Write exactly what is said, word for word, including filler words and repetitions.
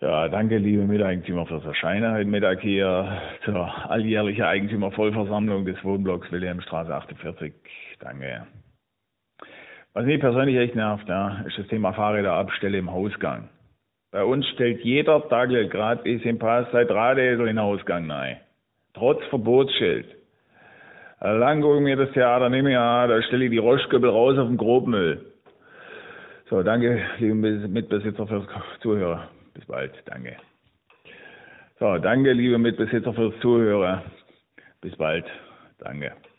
Ja, danke, liebe Miteigentümer, fürs Erscheinen heute Mittag hier zur alljährlichen Eigentümervollversammlung des Wohnblocks Wilhelmstraße achtundvierzig. Danke. Was mich persönlich echt nervt, ja, ist das Thema Fahrräderabstelle im Hausgang. Bei uns stellt jeder Dackel, gerade bis im Pass, seit Drahtesel in den Hausgang rein. Trotz Verbotsschild. Lang gucken wir das Theater nicht mehr an, da stelle ich die Rostgöbel raus auf den Grobmüll. So, danke, liebe Mitbesitzer, fürs Zuhören. Bis bald, danke. So, danke, liebe Mitbesitzer, fürs Zuhören. Bis bald, danke.